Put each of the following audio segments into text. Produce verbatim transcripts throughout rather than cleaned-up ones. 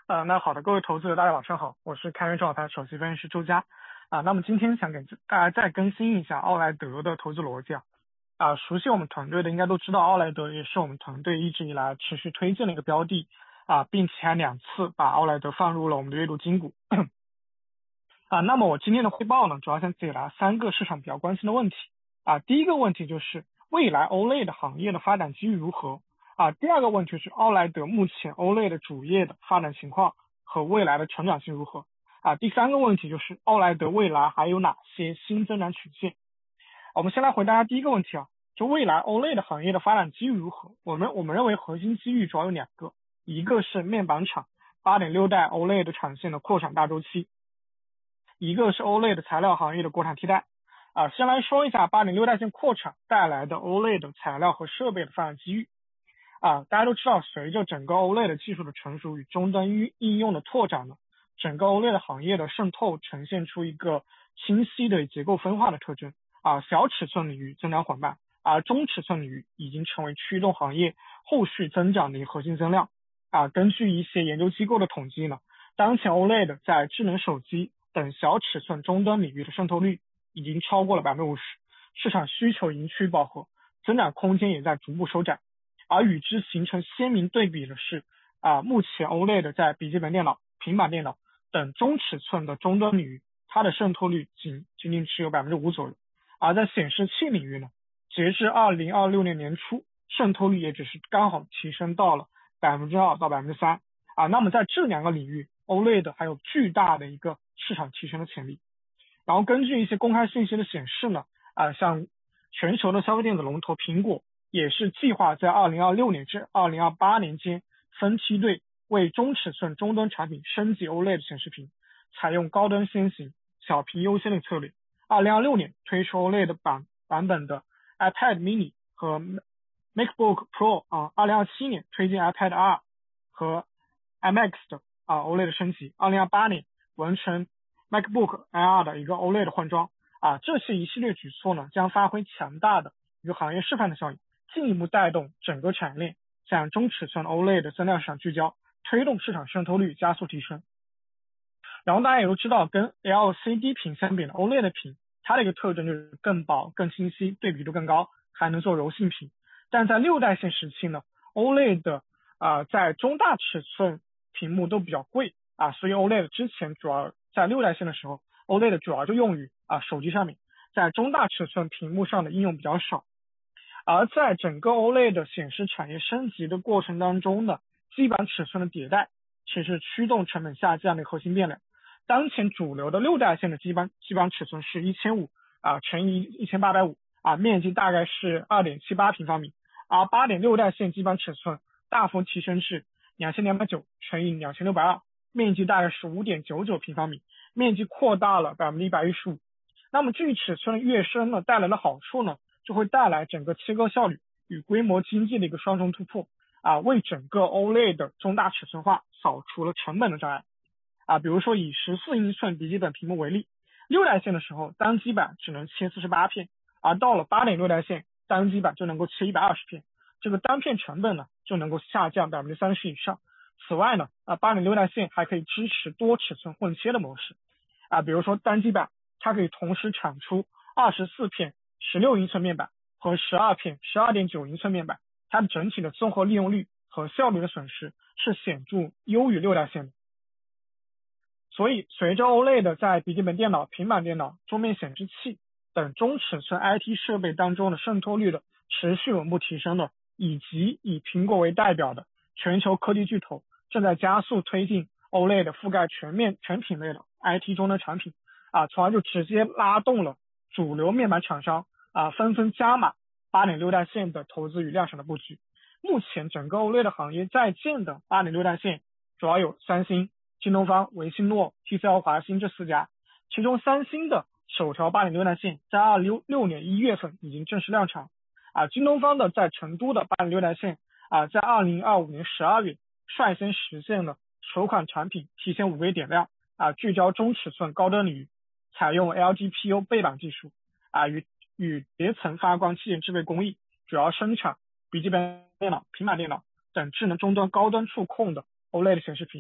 呃，那好的，各位投资者，大家晚上好，我是开源正好盘首席分析师周佳。啊，那么今天想给大家再更新一下奥莱德的投资逻辑啊。啊，熟悉我们团队的应该都知道，奥莱德也是我们团队一直以来持续推荐的一个标的啊，并且还两次把奥莱德放入了我们的月度金股。啊，那么我今天的汇报呢，主要想解答三个市场比较关心的问题。啊，第一个问题就是未来 O L E D 行业的发展机遇如何？啊，第二个问题是奥莱德目前 O L E D 主业的发展情况和未来的成长性如何？啊，第三个问题就是奥莱德未来还有哪些新增长曲线？我们先来回答第一个问题啊，就未来 O L E D 行业的发展机遇如何？我们我们认为核心机遇主要有两个，一个是面板厂 八点六 代 O L E D 产线的扩产大周期，一个是 O L E D 材料行业的国产替代。啊，先来说一下 八点六 代线扩产带来的 O L E D 材料和设备的发展机遇。啊，大家都知道，随着整个 O L E D 技术的成熟与终端应用的拓展呢，整个 O L E D 行业的渗透呈现出一个清晰的结构分化的特征。啊，小尺寸领域增长缓慢，而中尺寸领域已经成为驱动行业后续增长的一个核心增量。啊，根据一些研究机构的统计呢，当前 O L E D 在智能手机等小尺寸终端领域的渗透率已经超过了 百分之五十， 市场需求已经趋于饱和，增长空间也在逐步收窄。而与之形成鲜明对比的是，啊，目前 O L E D 在笔记本电脑、平板电脑等中尺寸的终端领域，它的渗透率仅仅仅只有 百分之五 左右。而在显示器领域呢，截至二零二六年年初，渗透率也只是刚好提升到了 百分之二 到 百分之三。啊，那么在这两个领域 O L E D 还有巨大的一个市场提升的潜力。然后根据一些公开信息的显示呢，啊，像全球的消费电子龙头苹果也是计划在二零二六年至二零二八年间分梯队为中尺寸终端产品升级 O L E D 显示屏，采用高端先行、小屏优先的策略。二零二六年推出 O L E D 版版本的 iPad mini 和 MacBook Pro 啊，二零二七年推荐 iPad Air 和 M X 的啊 O L E D 升级，二零二八年完成 MacBook Air 的一个 O L E D 换装。啊，这些一系列举措呢，将发挥强大的一个行业示范的效应，进一步带动整个产业链向中尺寸 O L E D 增量市场聚焦，推动市场渗透率加速提升。然后大家也都知道，跟 L C D 屏相比的 O L E D 屏，它的一个特征就是更薄、更清晰，对比度更高，还能做柔性屏。但在六代线时期呢 ，O L E D 啊、呃、在中大尺寸屏幕都比较贵啊，所以 O L E D 之前主要在六代线的时候 ，O L E D 主要就用于啊手机上面，在中大尺寸屏幕上的应用比较少。而在整个 O L E D 显示产业升级的过程当中呢，基板尺寸的迭代其实驱动成本下降的核心变量。当前主流的六代线的基板基板尺寸是一千五啊乘以一千八百五啊，面积大概是 二点七八平方米，而 八点六 代线基板尺寸大幅提升至两千两百九乘以两千六百二，面积大概是 五点九九平方米，面积扩大了 百分之一百一十五。那么这一尺寸跃升呢带来的好处呢，就会带来整个切割效率与规模经济的一个双重突破啊，为整个 O L E D 的中大尺寸化扫除了成本的障碍。啊，比如说以十四英寸笔记本屏幕为例，六代线的时候单基板只能切四十八片，而到了 八点六 代线单基板就能够切一百二十片，这个单片成本呢就能够下降 百分之三十 以上。此外呢，啊 八点六 代线还可以支持多尺寸混切的模式。啊，比如说单基板它可以同时产出二十四片十六英寸面板和十二片 十二点九英寸面板，它的整体的综合利用率和效率的损失是显著优于六代线的。所以随着 O L E D 在笔记本电脑、平板电脑、桌面显示器等中尺寸 I T 设备当中的渗透率的持续稳步提升呢，以及以苹果为代表的全球科技巨头正在加速推进 O L E D 覆盖全面全品类的 I T 终端产品啊，从而就直接拉动了主流面板厂商啊纷纷加码 八点六 代线的投资与量产的布局。目前整个 O L E D 行业在建的 八点六 代线主要有三星、京东方、维信诺、T C L 华星这四家，其中三星的首条 八点六 代线在二零一六年一月份已经正式量产啊，京东方的在成都的 八点六 代线啊，在二零二五年十二月率先实现了首款产品提前五个月点亮啊，聚焦中尺寸高端领域，采用 L G P U 背板技术啊，与与叠层发光器件制备工艺，主要生产笔记本电脑、平板电脑等智能终端高端触控的 O L E D 显示屏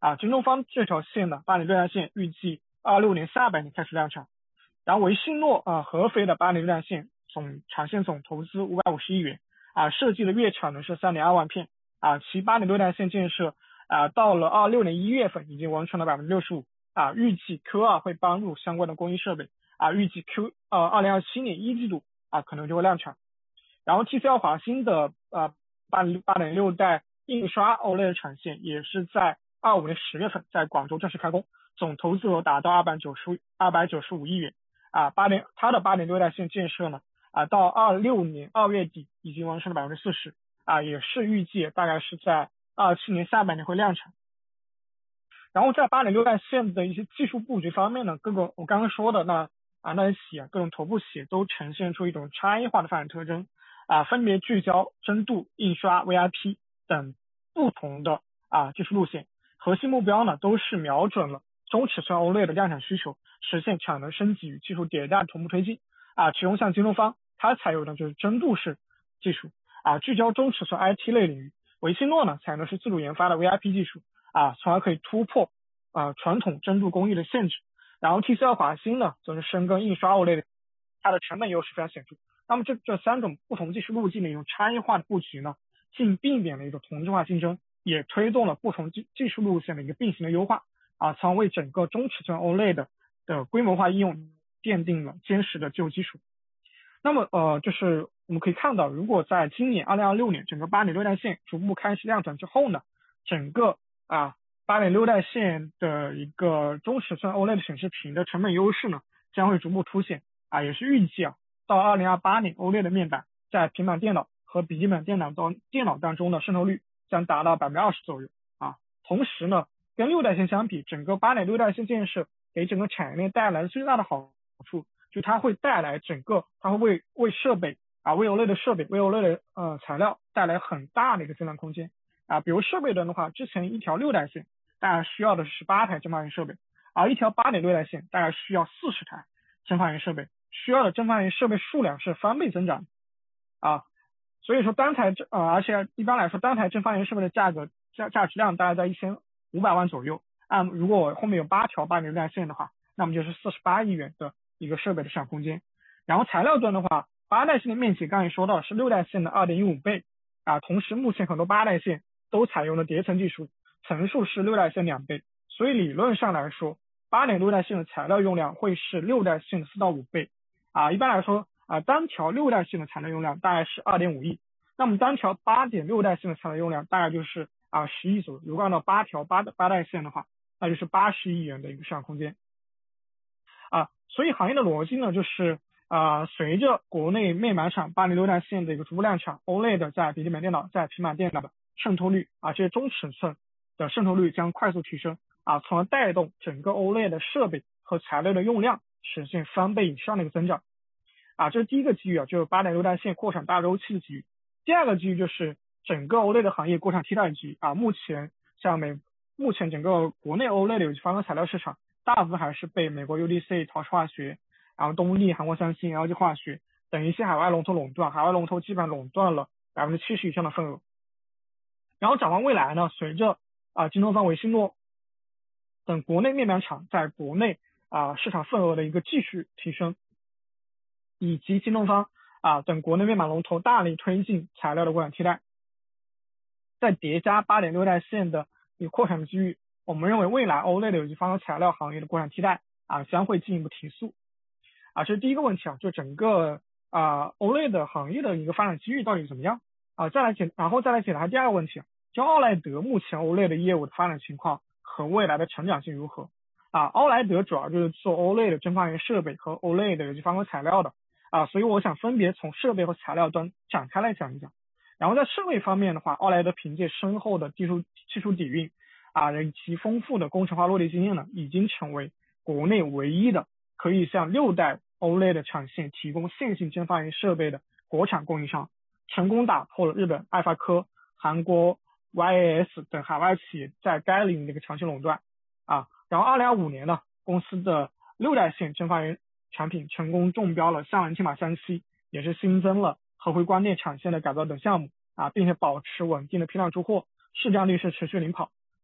啊，京东方这条线呢，八零六代线预计二六年下半年开始量产。然后维信诺啊，合肥的八零六代线总长线总投资五百五十亿元啊，设计的月产能是三点二万片啊，其八零六代线建设啊，到了二六年一月份已经完成了百分之六十五啊，预计 Q 二会搬入相关的工艺设备啊，预计 Q 呃二零二七年一季度啊可能就会量产。然后 T C L 华星的呃八零八点六代印刷 O L E D 产线也是在二五年十月份在广州正式开工，总投资额达到二百九十二百九十五亿元。啊，八零它的八点六代线建设呢，啊，到二六年二月底已经完成了百分之四十，啊，也是预计大概是在二七年下半年会量产。然后在八点六代线的一些技术布局方面呢，各个我刚刚说的那啊那些企业各种头部企业都呈现出一种差异化的发展特征，啊，分别聚焦深度、印刷、V I P 等不同的啊技术路线，核心目标呢都是瞄准了中尺寸 O L E D 的量产需求，实现产能升级与技术迭代的同步推进啊。其中像京东方，它采用的就是深度式技术啊，聚焦中尺寸 I T 类领域；维信诺呢，采用的是自主研发的 V I P 技术啊，从而可以突破啊传统深度工艺的限制。然后 T C L 华星呢，则是深耕印刷 O L E D， 它的成本优势非常显著。那么这这三种不同技术路径的一种差异化的布局呢，既避免了一种同质化竞争，也推动了不同技技术路线的一个并行的优化。啊，从而为整个中尺寸 O L E D 的规模化应用奠定了坚实的技术基础。那么呃，就是我们可以看到，如果在今年二零二六年整个八点六代线逐步开始量产之后呢，整个啊八点六代线的一个中尺寸 O L E D 显示屏的成本优势呢，将会逐步凸显啊，也是预计啊到二零二八年 O L E D 面板在平板电脑和笔记本电脑当电脑当中的渗透率将达到百分之二十左右啊。同时呢，跟六代线相比，整个八点六代线建设给整个产业链带来最大的好处，就它会带来整个，它会为为设备啊，为 O L E D 的设备，为 O L E D 的呃材料带来很大的一个增量空间啊。比如设备端的话，之前一条六代线大概需要的是十八台蒸发源设备，而一条八点六代线大概需要四十台蒸发源设备，需要的蒸发源设备数量是翻倍增长啊。所以说单台呃，而且一般来说单台蒸发源设备的价格价价值量大概在一千五百万左右，按如果我后面有八条八点六代线的话，那么就是四十八亿元的一个设备的市场空间。然后材料端的话，八代线的面积刚才说到是六代线的 二点一五倍啊，同时目前很多八代线都采用了叠层技术，层数是六代线两倍，所以理论上来说，八点六代线的材料用量会是六代线的四到五倍啊。一般来说啊，单条六代线的材料用量大概是 二点五亿，那么单条八点六代线的材料用量大概就是啊十亿左右。如果按照八条八的八代线的话，那就是八十亿元的一个市场空间啊。所以行业的逻辑呢，就是啊，随着国内面板厂八零六代线的一个逐步量产 ，O L E D 在笔记本电脑、在平板电脑的渗透率啊，这些中尺寸的渗透率将快速提升啊，从而带动整个 O L E D 的设备和材料的用量实现翻倍以上的一个增长啊。这是第一个机遇啊，就是八点六代线扩产大周期的机遇。第二个机遇就是整个 O L E D 行业国产替代机遇啊。目前像美目前整个国内 O L E D 有机方面材料市场大部分还是被美国 U D C、陶氏化学，然后东丽、韩国三星、L G 化学等一些海外龙头垄断，海外龙头基本垄断了百分之七十以上的份额。然后展望未来呢，随着啊京东方、维信诺等国内面板厂在国内啊市场份额的一个继续提升，以及京东方啊等国内面板龙头大力推进材料的国产替代，再叠加八点六代线的一个扩产的机遇，我们认为未来 O L E D 有机方材料行业的国产替代啊将会进一步提速啊。这是第一个问题啊，就整个啊 O L E D 行业的一个发展机遇到底怎么样啊？再来解，然后再来解答第二个问题，就奥莱德目前 O L E D 业务的发展情况和未来的成长性如何啊？奥莱德主要就是做 O L E D 蒸发源设备和 O L E D 有机方块材料的啊，所以我想分别从设备和材料端展开来讲一讲。然后在设备方面的话，奥莱德凭借深厚的技术技术底蕴啊，以及丰富的工程化落地经验呢，已经成为国内唯一的可以向六代 O L E D 产线提供线性蒸发源设备的国产供应商，成功打破了日本爱发科、韩国 Y A S 等海外企业在该领域的一个长期垄断啊。然后二零二五年呢，公司的六代线蒸发源产品成功中标了厦门青马三期，也是新增了合肥光电产线的改造等项目啊，并且保持稳定的批量出货，市占率是持续领跑。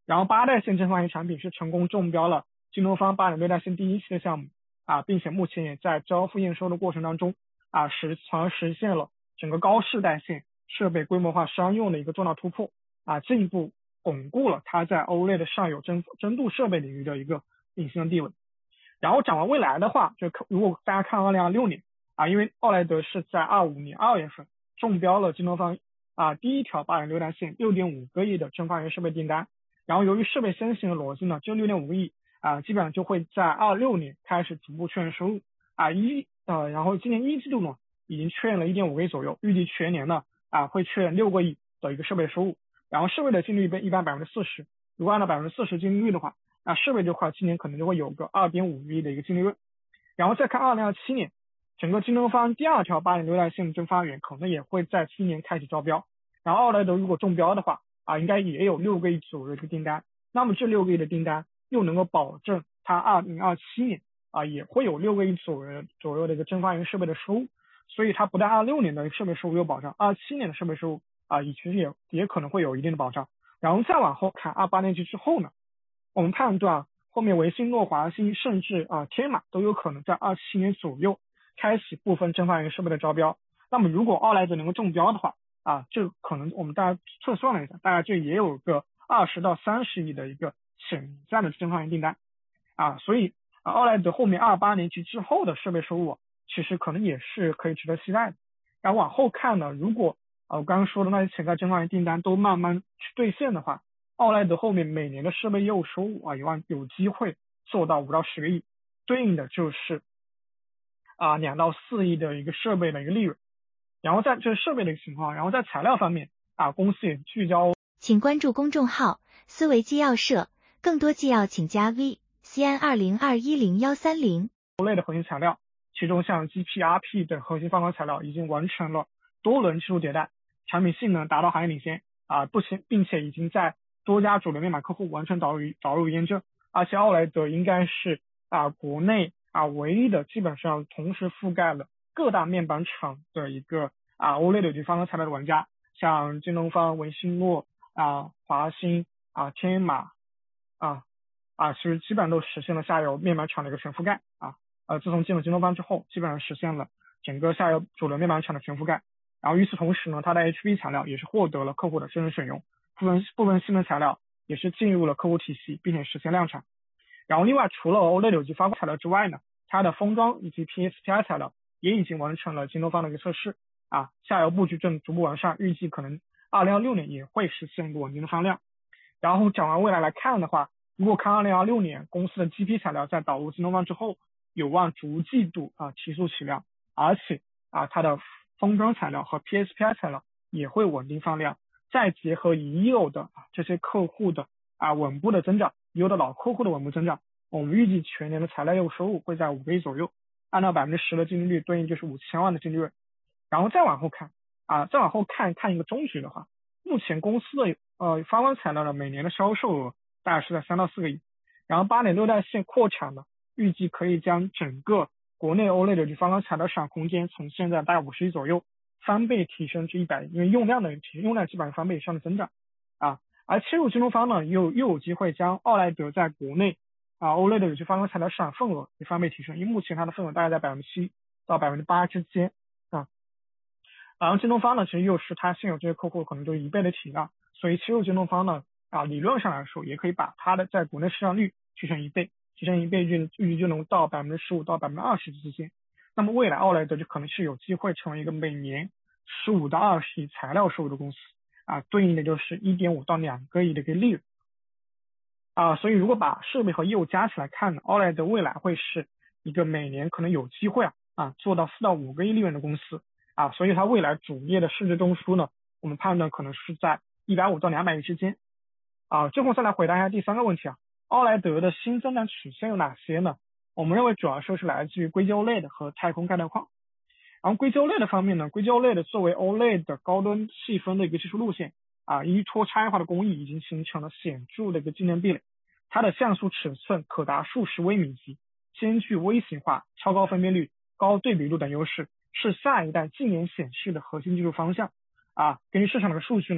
然后八代线正方形产品是成功中标了京东方八点六代线第一期的项目啊，并且目前也在交付验收的过程当中啊，实从而实现了整个高世代线设备规模化商用的一个重大突破啊，进一步巩固了它在 O L E D 上有真真度设备领域的一个领先的地位。然后展望未来的话，就如果大家看二零二六年啊，因为奥莱德是在二五年二月份中标了京东方啊第一条八点六代线六点五个亿的真方源设备订单，然后由于设备先行的逻辑呢，这六点五个亿啊基本上就会在二六年开始逐步确认收入啊一呃，然后今年一季度呢已经确认了一点五个亿左右，预计全年呢啊会确认六个亿的一个设备收入，然后设备的净利率一般百分之四十，如果按照百分之四十净利率的话，那设备这块今年可能就会有个二点五个亿的一个净利润。然后再看二零二七年，整个京东方第二条八点六代线真方源可能也会在今年开始招标，然后奥莱德如果中标的话啊，应该也有六个亿左右的一个订单，那么这六个亿的订单又能够保证它二零二七年啊也会有六个亿左右左右的一个真方源设备的收入，所以它不但二六年的设备收入有保障，二七年的设备收入啊也其实也也可能会有一定的保障。然后再往后看二八年级之后呢，我们判断后面维信、诺华新甚至啊天马都有可能在二七年左右开启部分真方源设备的招标。那么如果奥莱德能够中标的话啊，这可能我们大家测算了一下，大概这也有个二十到三十亿的一个潜在的真方源订单啊，所以啊奥莱德后面二八年级之后的设备收入、啊、其实可能也是可以值得期待的。然后往后看呢，如果啊我刚刚说的那些潜在真方源订单都慢慢去兑现的话，奥莱德后面每年的设备业务收入啊，有望有机会做到五到十个亿，对应的就是啊两到四亿的一个设备的一个利润。然后在这设备的一个情况，然后在材料方面啊，公司也聚焦。 请关注公众号思维纪要社，更多纪要请加 V C N 二零二一零幺三零。 O L E D 的核心材料，其中像 G P R P 等核心方块材料已经完成了多轮技术迭代，产品性能达到行业领先啊，不且并且已经在多家主流面板客户完成导入导入验证，而且奥莱德应该是啊国内啊唯一的基本上同时覆盖了各大面板厂的一个啊 O L E D 及方块材料的玩家，像京东方、维信诺啊、华星啊、天马啊啊，其实基本上都实现了下游面板厂的一个全覆盖啊。呃，自从进了京东方之后，基本上实现了整个下游主流面板厂的全覆盖。然后与此同时呢，它的 H B 材料也是获得了客户的真正选用，部分部分性能材料也是进入了客户体系，并且实现量产。然后另外除了 O L E D 及发光材料之外呢，它的封装以及 P S P I 材料也已经完成了京东方的一个测试啊，下游布局正逐步完善，预计可能二零二六年也会实现一个稳定的放量。然后展望未来来看的话，如果看二零二六年公司的 G P 材料在导入京东方之后，有望逐季度啊提速起量，而且啊它的封装材料和 P S P I 材料也会稳定放量，再结合已有的这些客户的啊稳步的增长，已有的老客户的稳步增长，我们预计全年的材料业务收入会在五个亿左右，按照百分之十的净利率，对应就是五千万的净利润。然后再往后看啊，再往后看看一个中值的话，目前公司的呃发光材料的每年的销售额大概是在三到四个亿，然后八点六代线扩产呢，预计可以将整个国内 O L E D 及发光材料市场空间从现在大概五十亿左右翻倍提升至一百亿，因为用量的提用量基本上翻倍以上的增长啊。而切入京东方呢，又又有机会将奥莱德在国内啊 O L E D 及发光材料市场份额也翻倍提升，因为目前它的份额大概在百分之七到百分之八之间啊。然后京东方呢，其实又是它现有这些客户可能就是一倍的体量，所以切入京东方呢啊，理论上来说也可以把它的在国内市场率提升一倍，提升一倍预预计就能到百分之十五到百分之二十之间。那么未来奥莱德就可能是有机会成为一个每年十五到二十亿材料收入的公司啊，对应的就是一点五到两个亿的一个利润啊。所以如果把设备和业务加起来看呢，奥莱德未来会是一个每年可能有机会啊啊做到四到五个亿利润的公司啊，所以它未来主业的市值中枢呢，我们判断可能是在一百五到两百亿之间啊。最后再来回答一下第三个问题啊，奥莱德的新增长曲线有哪些呢？我们认为主要说是来自于硅基 O L E D 和太空概念框。然后硅基 O L E D 方面呢，硅基 O L E D 作为 O L E D 的高端细分的一个技术路线啊，依托差异化的工艺已经形成了显著的一个竞争壁垒。它的像素尺寸可达数十微米级，兼具微型化、超高分辨率、高对比度等优势，是下一代近年显示的核心技术方向啊。根据市场的数据呢，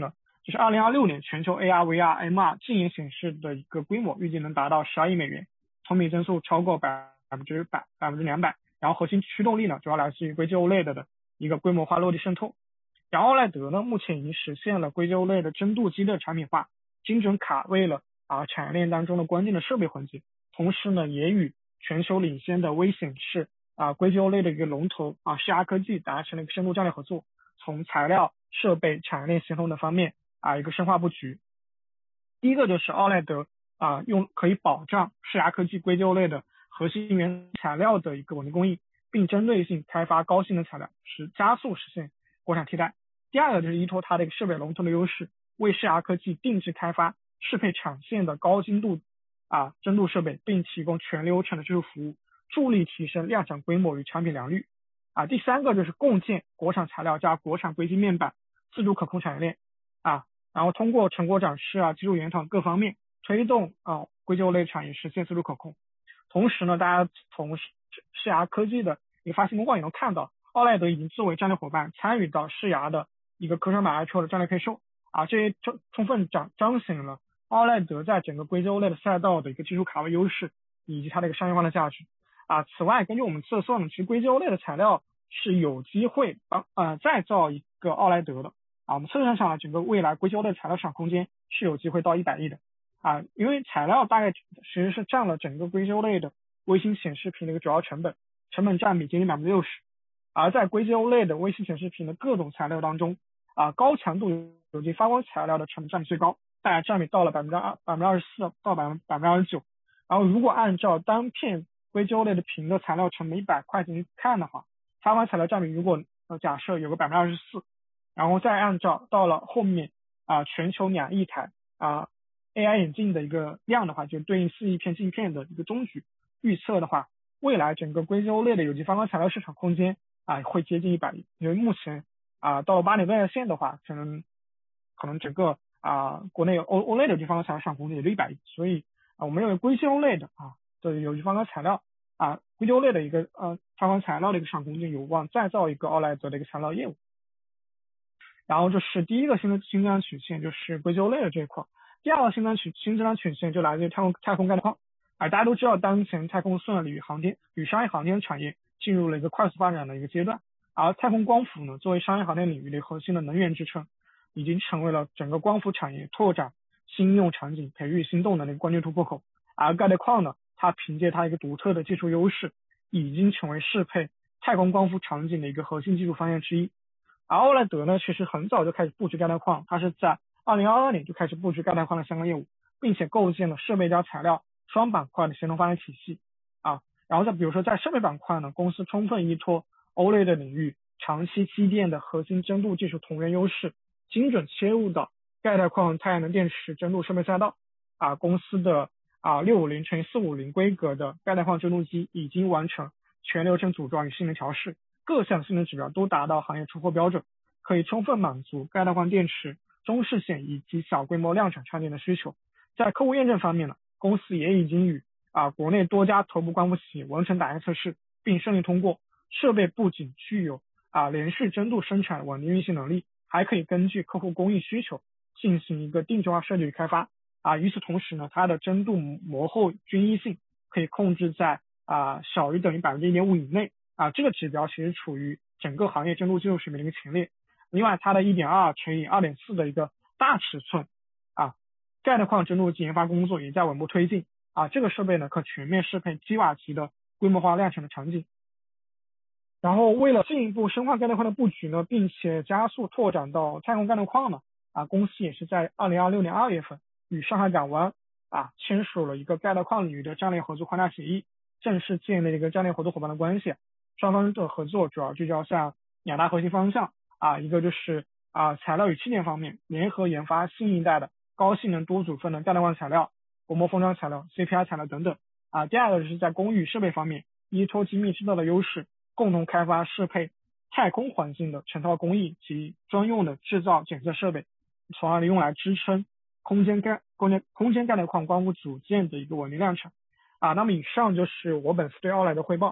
就是二零二六年全球 A R V R M R 禁烟显示的一个规模预计能达到十二亿美元，同比增速超过百分之百百分之两百。然后核心驱动力呢，主要来自于硅基 O L E D 的一个规模化落地渗透。然后奥莱德呢，目前已经实现了硅基 O L E D 的真镀基的产品化，精准卡位了啊产业链当中的关键的设备环节，同时呢，也与全球领先的微显示啊硅基 O L E D 的一个龙头啊世亚科技达成了一个深度战略合作，从材料、设备、产业链协同的方面啊一个深化布局。第一个就是奥莱德啊用可以保障世亚科技硅基 O L E D 核心原材料的一个稳定供应，并针对性开发高性能材料，使加速实现国产替代。第二个就是依托它的一个设备龙头的优势，为世亚科技定制开发适配产线的高精度啊真镀设备，并提供全流程的技术服务，助力提升量产规模与产品良率。啊，第三个就是共建国产材料加国产硅基面板自主可控产业链啊，然后通过成果展示啊、技术研讨各方面推动啊硅基 O L E D 产业实现自主可控。同时呢，大家从世亚科技的一个发行公告也能看到，奥莱德已经作为战略伙伴参与到世亚的一个科创板 I P O 的战略配售啊，这些充充分彰彰显了奥莱德在整个硅基 O L E D 赛道的一个技术卡位优势以及它的一个商业化的价值啊。此外，根据我们测算呢，其实硅基 O L E D 的材料是有机会帮呃再造一个奥莱德的啊。我们测算下来，整个未来硅基 O L E D 材料市场空间是有机会到一百亿的啊，因为材料大概其实是占了整个硅基 O L E D 微星显示屏的一个主要成本，成本占比接近百分之六十。而在硅基 O L E D 微星显示屏的各种材料当中啊，高强度有机发光材料的成本占比最高，大概占比到了百分之二百分之二十四到百分百分之二十九。然后如果按照单片硅基 O L E D 屏的材料成本一百块钱去看的话，发光材料占比如果呃假设有个百分之二十四，然后再按照到了后面啊全球两亿台啊 A I 眼镜的一个量的话，就对应四亿片镜片的一个中局预测的话，未来整个硅基 O L E D 有机发光材料市场空间啊会接近一百亿。因为目前啊到了八点半线的话，可能可能整个啊国内 O OLED 有机发光材料市场空间也就一百亿，所以啊我们认为硅基 O L E D 啊的有机发光材料啊硅基 O L E D 的一个呃发光材料的一个市场空间有望再造一个奥莱德的一个材料业务。然后这是第一个新的新增长曲线，就是硅基 O L E D 这一块。第二个新增曲新增长曲线就来自于太空太空概念矿。啊，大家都知道，当前太空算力与航天与商业航天产业进入了一个快速发展的一个阶段，而太空光伏呢，作为商业航天领域的核心的能源支撑，已经成为了整个光伏产业拓展新应用场景、培育新动能的一个关键突破口。而钙钛矿呢，它凭借它一个独特的技术优势，已经成为适配太空光伏场景的一个核心技术方向之一。而奥莱德呢，其实很早就开始布局钙钛矿，它是在二零二二年就开始布局钙钛矿的相关业务，并且构建了设备加材料双板块的协同发展体系啊。然后再比如说在设备板块呢，公司充分依托 O L E D 领域长期积淀的核心真镀技术同源优势，精准切入到钙钛矿太阳能电池真镀设备赛道啊。公司的啊六五零乘以四五零规格的钙钛矿真镀机已经完成全流程组装与性能调试，各项性能指标都达到行业出货标准，可以充分满足钙钛矿电池中视线以及小规模量产场景的需求。在客户验证方面呢，公司也已经与啊国内多家头部光伏企业完成打样测试，并顺利通过。设备不仅具有啊连续真镀生产稳定运行能力，还可以根据客户工艺需求进行一个定制化设计与开发啊。与此同时呢，它的真镀膜厚均一性可以控制在啊小于等于百分之一点五以内啊，这个指标其实处于整个行业真镀技术水平的一个前列。另外，它的 一点二乘以二点四 的一个大尺寸啊钙钛矿真镀机研发工作也在稳步推进啊。这个设备呢，可全面适配基瓦级的规模化量产的场景。然后为了进一步深化钙钛矿的布局呢，并且加速拓展到太空钙钛矿呢，啊，公司也是在二零二六年二月份与上海港湾啊签署了一个钙钛矿领域的战略合作框架协议，正式建立了一个战略合作伙伴的关系。双方的合作主要聚焦向两大核心方向啊，一个就是啊材料与器件方面，联合研发新一代的高性能多组分的钙钛矿材料、薄膜封装材料、C P I 材料等等啊。第二个就是在工艺设备方面，依托精密制造的优势，共同开发适配太空环境的成套工艺及专用的制造检测设备，从而用来支撑空间钙空间空间钙钛矿光伏组件的一个稳定量产啊。那么以上就是我本次对奥莱德汇报。